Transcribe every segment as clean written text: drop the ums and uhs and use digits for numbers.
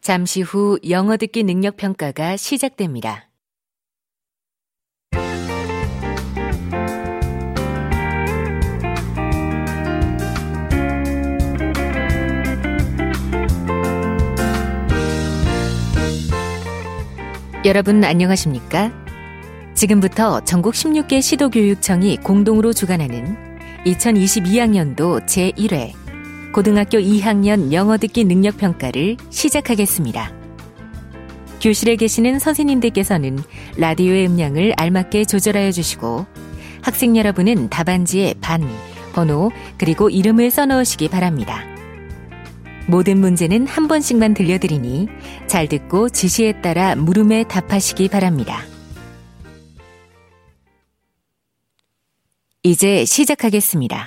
잠시 후 영어 듣기 능력 평가가 시작됩니다. 여러분 안녕하십니까? 지금부터 전국 16개 시도교육청이 공동으로 주관하는 2022학년도 제1회 고등학교 2학년 영어 듣기 능력 평가를 시작하겠습니다. 교실에 계시는 선생님들께서는 라디오의 음량을 알맞게 조절하여 주시고 학생 여러분은 답안지에 반, 번호, 그리고 이름을 써넣으시기 바랍니다. 모든 문제는 한 번씩만 들려드리니 잘 듣고 지시에 따라 물음에 답하시기 바랍니다. 이제 시작하겠습니다.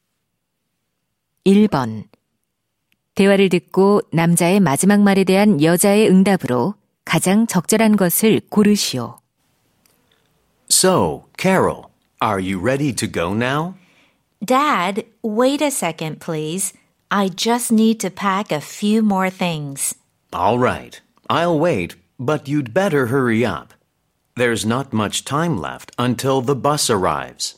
1번. 대화를 듣고 남자의 마지막 말에 대한 여자의 응답으로 가장 적절한 것을 고르시오. So, Carol, are you ready to go now? Dad, wait a second, please. I just need to pack a few more things. All right, I'll wait, but you'd better hurry up. There's not much time left until the bus arrives.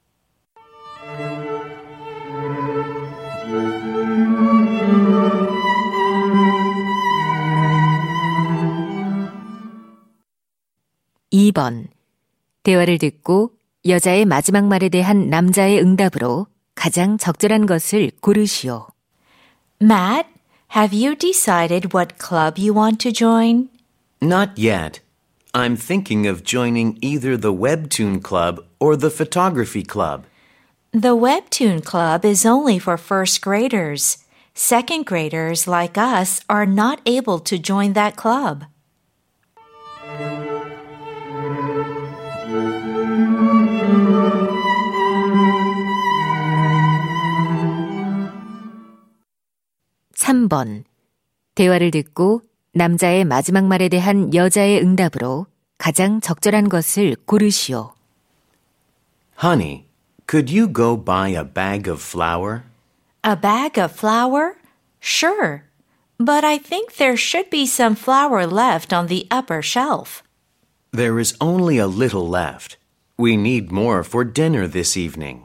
2번. 대화를 듣고 여자의 마지막 말에 대한 남자의 응답으로 가장 적절한 것을 고르시오. Matt, have you decided what club you want to join? Not yet. I'm thinking of joining either the Webtoon Club or the Photography Club. The Webtoon Club is only for first graders. Second graders like us are not able to join that club. 3번. 대화를 듣고 남자의 마지막 말에 대한 여자의 응답으로 가장 적절한 것을 고르시오. Honey, could you go buy a bag of flour? A bag of flour? Sure. But I think there should be some flour left on the upper shelf. There is only a little left. We need more for dinner this evening.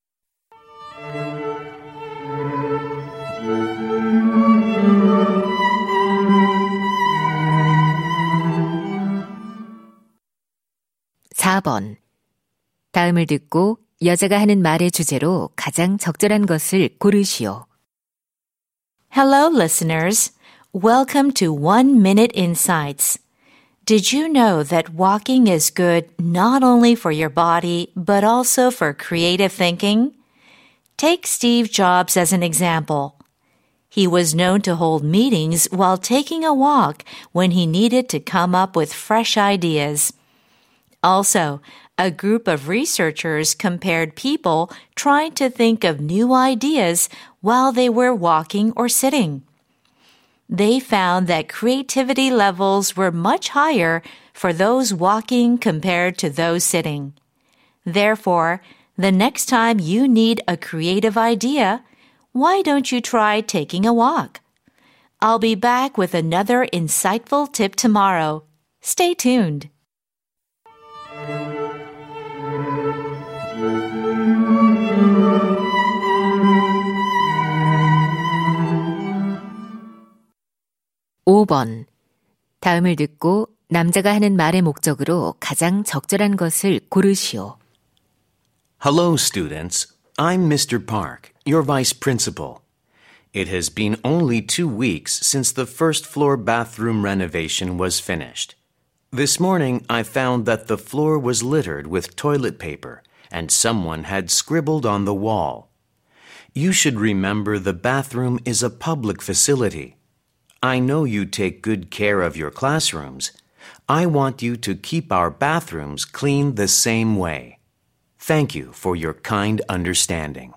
4번. 다음을 듣고 여자가 하는 말의 주제로 가장 적절한 것을 고르시오. Hello, listeners. Welcome to 1 Minute Insights. Did you know that walking is good not only for your body, but also for creative thinking? Take Steve Jobs as an example. He was known to hold meetings while taking a walk when he needed to come up with fresh ideas. Also, a group of researchers compared people trying to think of new ideas while they were walking or sitting. They found that creativity levels were much higher for those walking compared to those sitting. Therefore, the next time you need a creative idea, why don't you try taking a walk? I'll be back with another insightful tip tomorrow. Stay tuned. 5번. 다음을 듣고 남자가 하는 말의 목적으로 가장 적절한 것을 고르시오. Hello, students. I'm Mr. Park, your vice principal. It has been only 2 weeks since the first floor bathroom renovation was finished. This morning, I found that the floor was littered with toilet paper and someone had scribbled on the wall. You should remember the bathroom is a public facility. I know you take good care of your classrooms. I want you to keep our bathrooms clean the same way. Thank you for your kind understanding.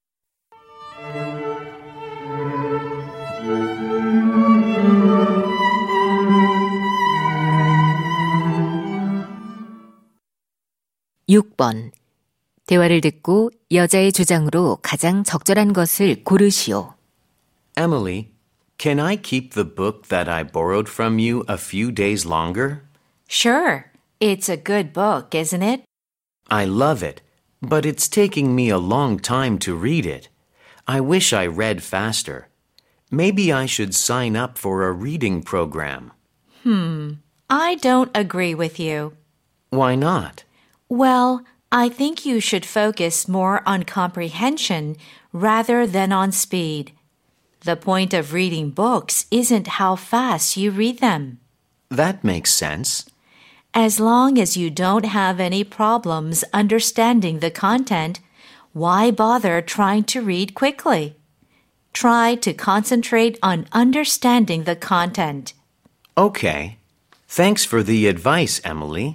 6번. 대화를 듣고 여자의 주장으로 가장 적절한 것을 고르시오. Emily, can I keep the book that I borrowed from you a few days longer? Sure. It's a good book, isn't it? I love it, but it's taking me a long time to read it. I wish I read faster. Maybe I should sign up for a reading program. I don't agree with you. Why not? Well, I think you should focus more on comprehension rather than on speed. The point of reading books isn't how fast you read them. That makes sense. As long as you don't have any problems understanding the content, why bother trying to read quickly? Try to concentrate on understanding the content. Okay. Thanks for the advice, Emily.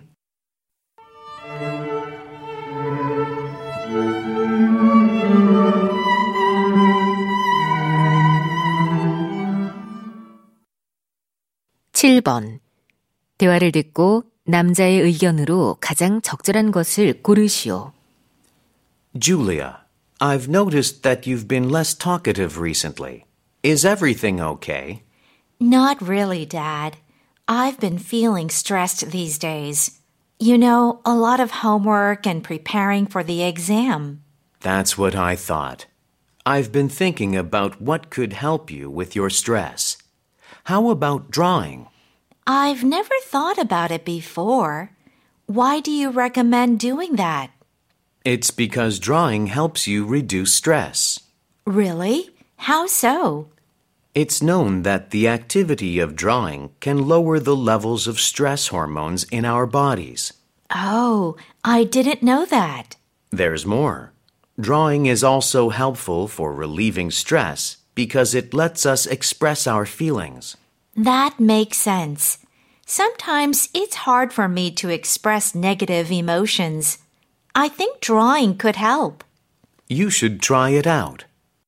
(7번) 대화를 듣고 남자의 의견으로 가장 적절한 것을 고르시오. Julia, I've noticed that you've been less talkative recently. Is everything okay? Not really, Dad. I've been feeling stressed these days. You know, a lot of homework and preparing for the exam. That's what I thought. I've been thinking about what could help you with your stress. How about drawing? I've never thought about it before. Why do you recommend doing that? It's because drawing helps you reduce stress. Really? How so? It's known that the activity of drawing can lower the levels of stress hormones in our bodies. Oh, I didn't know that. There's more. Drawing is also helpful for relieving stress because it lets us express our feelings. That makes sense. Sometimes it's hard for me to express negative emotions. I think drawing could help. You should try it out.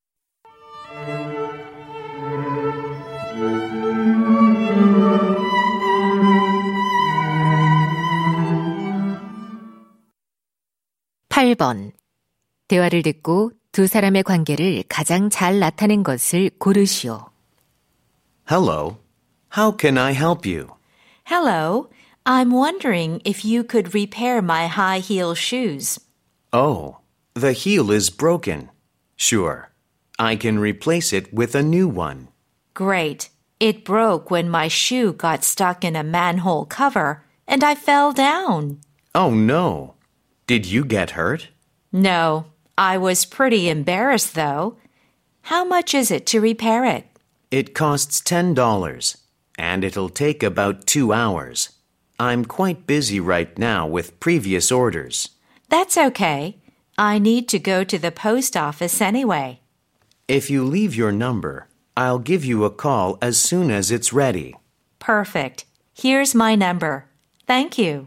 (8번) 대화를 듣고 두 사람의 관계를 가장 잘 나타낸 것을 고르시오. Hello. How can I help you? Hello. I'm wondering if you could repair my high heel shoes. Oh, the heel is broken. Sure. I can replace it with a new one. Great. It broke when my shoe got stuck in a manhole cover and I fell down. Oh no. Did you get hurt? No. I was pretty embarrassed though. How much is it to repair it? It costs $10, and it'll take about 2 hours. I'm quite busy right now with previous orders. That's okay. I need to go to the post office anyway. If you leave your number, I'll give you a call as soon as it's ready. Perfect. Here's my number. Thank you.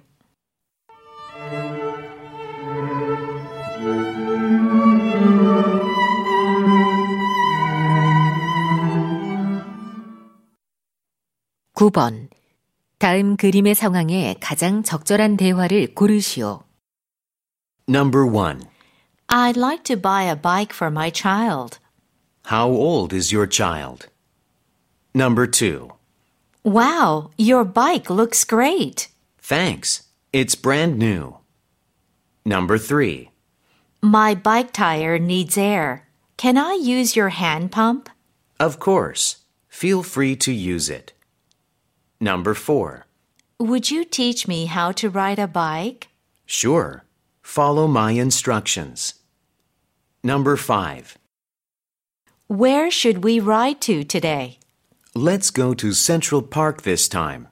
(9번) 다음 그림의 상황에 가장 적절한 대화를 고르시오. Number 1. I'd like to buy a bike for my child. How old is your child? Number 2. Wow, your bike looks great. Thanks. It's brand new. Number 3. My bike tire needs air. Can I use your hand pump? Of course. Feel free to use it. Number 4. Would you teach me how to ride a bike? Sure. Follow my instructions. Number 5. Where should we ride to today? Let's go to Central Park this time.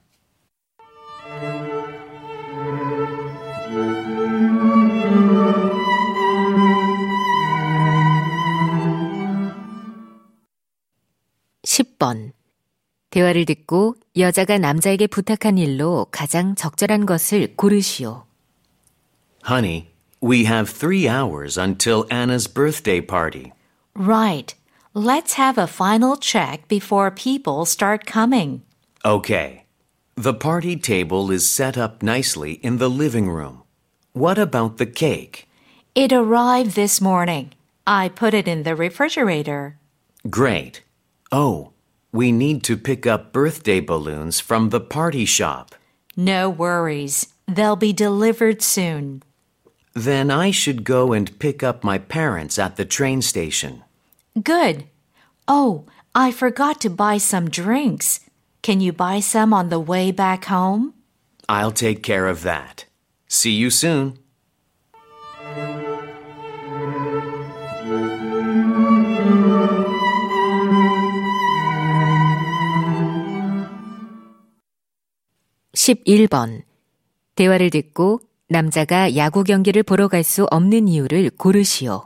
(10번) 대화를 듣고 여자가 남자에게 부탁한 일로 가장 적절한 것을 고르시오. Honey, we have 3 hours until Anna's birthday party. Right. Let's have a final check before people start coming. Okay. The party table is set up nicely in the living room. What about the cake? It arrived this morning. I put it in the refrigerator. Great. Oh, We need to pick up birthday balloons from the party shop. No worries. They'll be delivered soon. Then I should go and pick up my parents at the train station. Good. Oh, I forgot to buy some drinks. Can you buy some on the way back home? I'll take care of that. See you soon. (11번) 대화를 듣고 남자가 야구 경기를 보러 갈 수 없는 이유를 고르시오.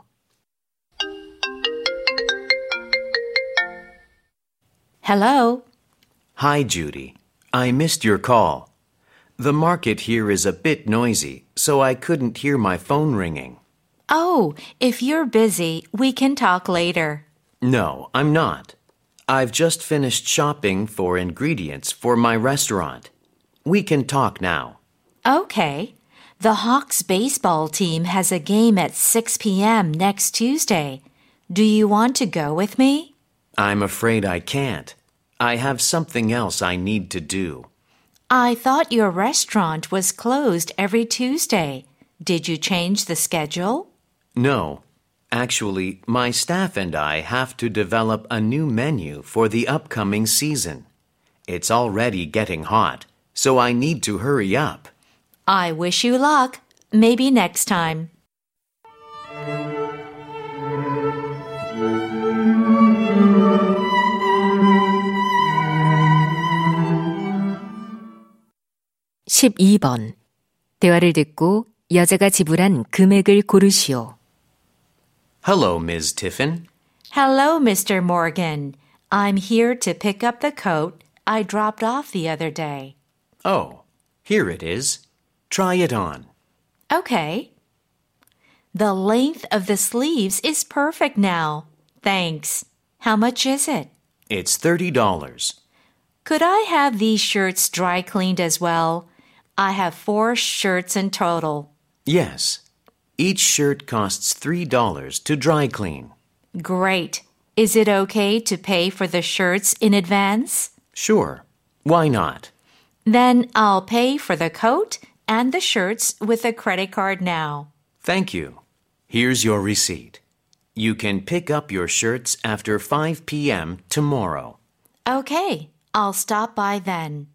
Hello. Hi, Judy. I missed your call. The market here is a bit noisy, so I couldn't hear my phone ringing. Oh, if you're busy, we can talk later. No, I'm not. I've just finished shopping for ingredients for my restaurant. We can talk now. Okay. The Hawks baseball team has a game at 6 p.m. next Tuesday. Do you want to go with me? I'm afraid I can't. I have something else I need to do. I thought your restaurant was closed every Tuesday. Did you change the schedule? No. Actually, my staff and I have to develop a new menu for the upcoming season. It's already getting hot, so I need to hurry up. I wish you luck. Maybe next time. (12번) 대화를 듣고 여자가 지불한 금액을 고르시오. Hello, Ms. Tiffin. Hello, Mr. Morgan. I'm here to pick up the coat I dropped off the other day. Oh, here it is. Try it on. Okay. The length of the sleeves is perfect now. Thanks. How much is it? It's $30. Could I have these shirts dry cleaned as well? I have 4 shirts in total. Yes. Each shirt costs $3 to dry clean. Great. Is it okay to pay for the shirts in advance? Sure. Why not? Then I'll pay for the coat and the shirts with a credit card now. Thank you. Here's your receipt. You can pick up your shirts after 5 p.m. tomorrow. Okay. I'll stop by then.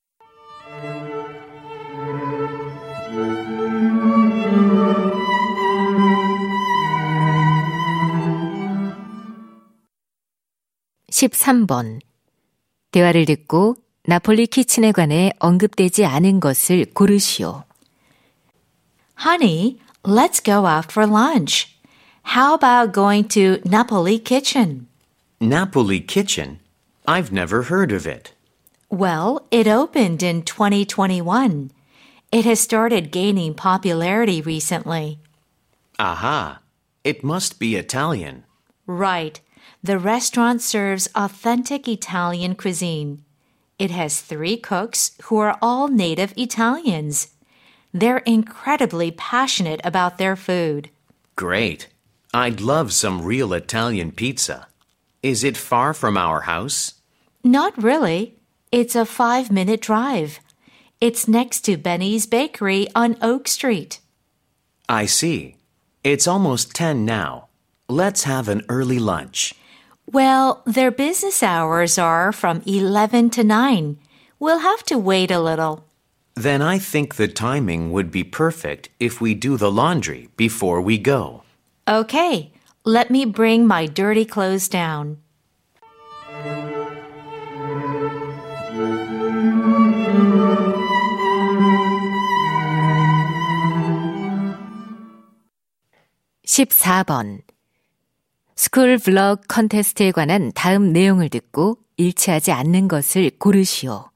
(13번) 대화를 듣고 나폴리 키친에 관해 언급되지 않은 것을 고르시오. Honey, let's go out for lunch. How about going to Napoli Kitchen? Napoli Kitchen? I've never heard of it. Well, it opened in 2021. It has started gaining popularity recently. Aha! It must be Italian. Right. The restaurant serves authentic Italian cuisine. It has 3 cooks who are all native Italians. They're incredibly passionate about their food. Great. I'd love some real Italian pizza. Is it far from our house? Not really. It's a 5-minute drive. It's next to Benny's Bakery on Oak Street. I see. It's almost 10 now. Let's have an early lunch. Well, their business hours are from 11 to 9. We'll have to wait a little. Then I think the timing would be perfect if we do the laundry before we go. Okay, let me bring my dirty clothes down. (14번) 스쿨 블ог 컨테스트에 관한 다음 내용을 듣고 일치하지 않는 것을 고르시오.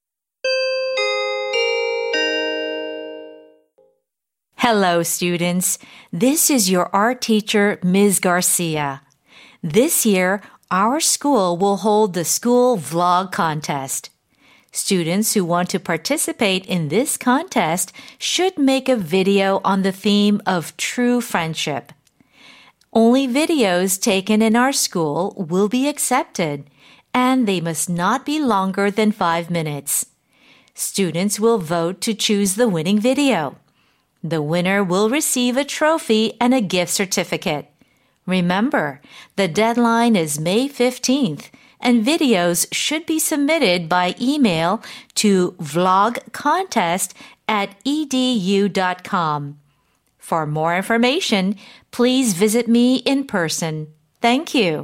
Hello, students. This is your art teacher, Ms. Garcia. This year, our school will hold the school vlog contest. Students who want to participate in this contest should make a video on the theme of true friendship. Only videos taken in our school will be accepted, and they must not be longer than 5 minutes. Students will vote to choose the winning video. The winner will receive a trophy and a gift certificate. Remember, the deadline is May 15th, and videos should be submitted by email to vlogcontest@edu.com. For more information, please visit me in person. Thank you.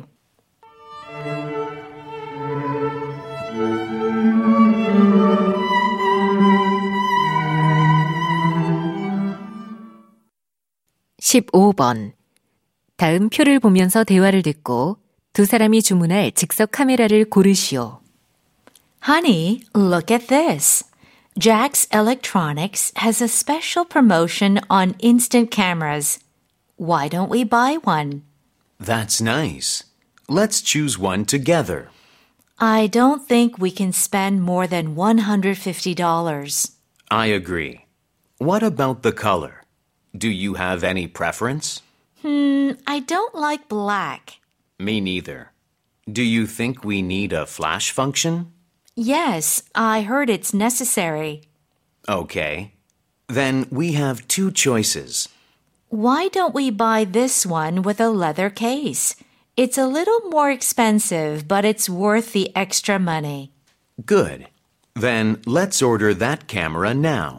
(15번) 다음 표를 보면서 대화를 듣고 두 사람이 주문할 즉석 카메라를 고르시오. Honey, look at this. Jack's Electronics has a special promotion on instant cameras. Why don't we buy one? That's nice. Let's choose one together. I don't think we can spend more than $150. I agree. What about the color? Do you have any preference? I don't like black. Me neither. Do you think we need a flash function? Yes, I heard it's necessary. Okay. Then we have two choices. Why don't we buy this one with a leather case? It's a little more expensive, but it's worth the extra money. Good. Then let's order that camera now.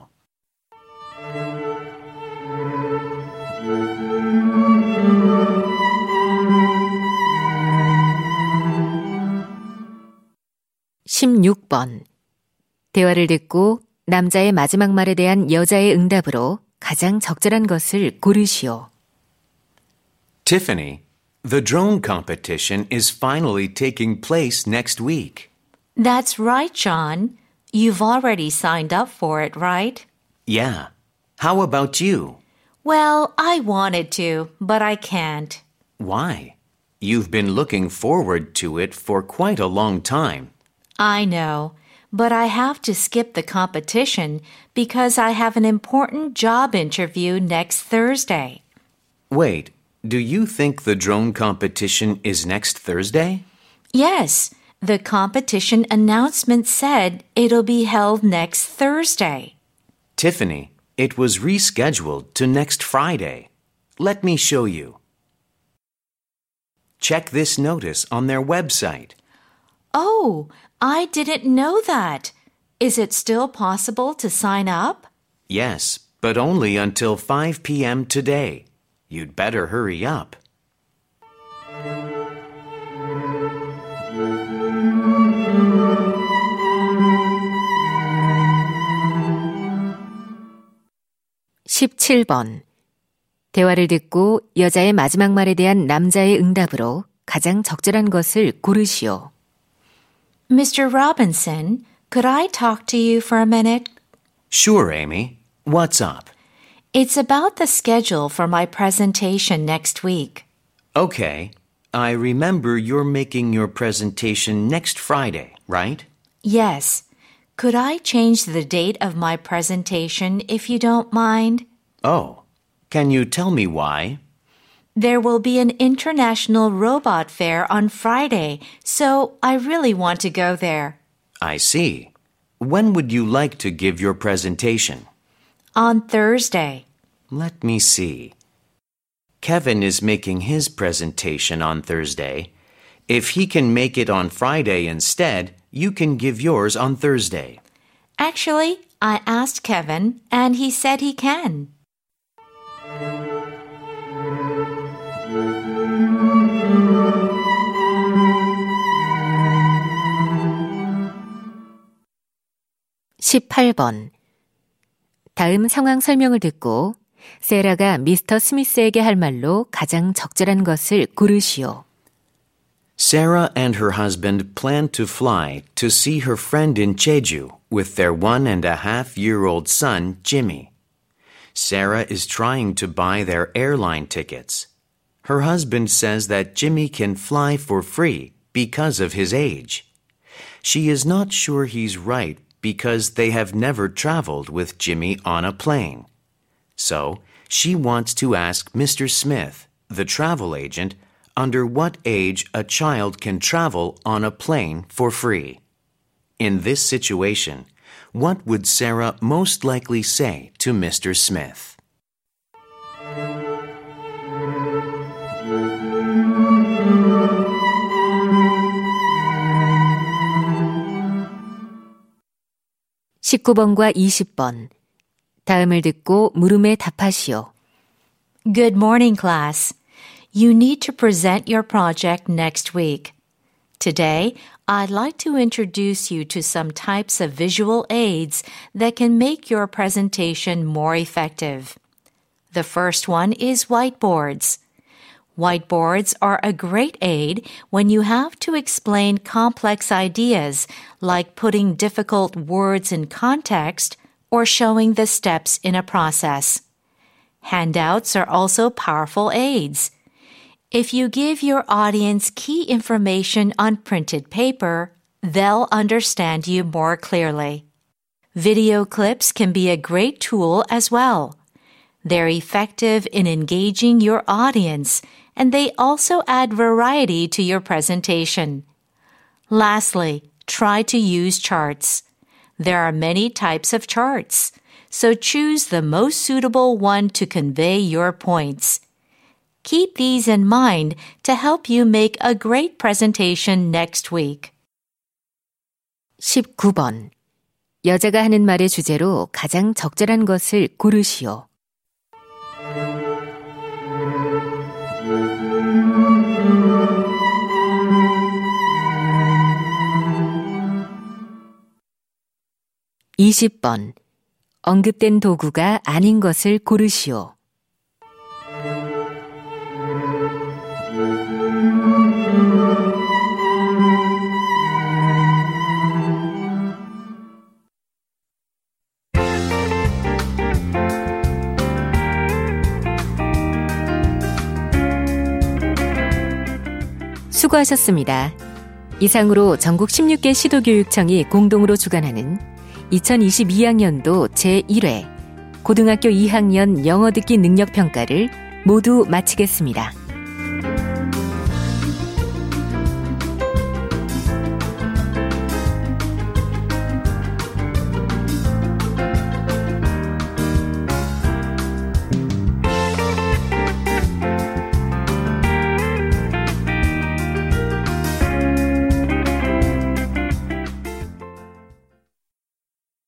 (16번) 대화를 듣고 남자의 마지막 말에 대한 여자의 응답으로 가장 적절한 것을 고르시오. Tiffany, the drone competition is finally taking place next week. That's right, John. You've already signed up for it, right? Yeah. How about you? Well, I wanted to, but I can't. Why? You've been looking forward to it for quite a long time. I know, but I have to skip the competition because I have an important job interview next Thursday. Wait, do you think the drone competition is next Thursday? Yes, the competition announcement said it'll be held next Thursday. Tiffany, it was rescheduled to next Friday. Let me show you. Check this notice on their website. Oh, I didn't know that. Is it still possible to sign up? Yes, but only until 5 p.m. today. You'd better hurry up. (17번) 대화를 듣고 여자의 마지막 말에 대한 남자의 응답으로 가장 적절한 것을 고르시오. Mr. Robinson, could I talk to you for a minute? Sure, Amy. What's up? It's about the schedule for my presentation next week. Okay. I remember you're making your presentation next Friday, right? Yes. Could I change the date of my presentation if you don't mind? Oh, can you tell me why? There will be an international robot fair on Friday, so I really want to go there. I see. When would you like to give your presentation? On Thursday. Let me see. Kevin is making his presentation on Thursday. If he can make it on Friday instead, you can give yours on Thursday. Actually, I asked Kevin, and he said he can. (18번) 다음 상황 설명을 듣고 세라가 미스터 스미스에게 할 말로 가장 적절한 것을 고르시오. Sarah and her husband plan to fly to see her friend in Jeju with their 1.5-year-old son, Jimmy. Sarah is trying to buy their airline tickets. Her husband says that Jimmy can fly for free because of his age. She is not sure he's right because they have never traveled with Jimmy on a plane. So, she wants to ask Mr. Smith, the travel agent, under what age a child can travel on a plane for free. In this situation, what would Sarah most likely say to Mr. Smith? (19번과 20번) 다음을 듣고 물음에 답하시오. Good morning, class. You need to present your project next week. Today, I'd like to introduce you to some types of visual aids that can make your presentation more effective. The first one is whiteboards. Whiteboards are a great aid when you have to explain complex ideas, like putting difficult words in context or showing the steps in a process. Handouts are also powerful aids. If you give your audience key information on printed paper, they'll understand you more clearly. Video clips can be a great tool as well. They're effective in engaging your audience, and they also add variety to your presentation. Lastly, try to use charts. There are many types of charts, so choose the most suitable one to convey your points. Keep these in mind to help you make a great presentation next week. 19번. 여자가 하는 말의 주제로 가장 적절한 것을 고르시오. (20번) 언급된 도구가 아닌 것을 고르시오. 수고하셨습니다. 이상으로 전국 16개 시도교육청이 공동으로 주관하는 2022학년도 제1회 고등학교 2학년 영어 듣기 능력 평가를 모두 마치겠습니다.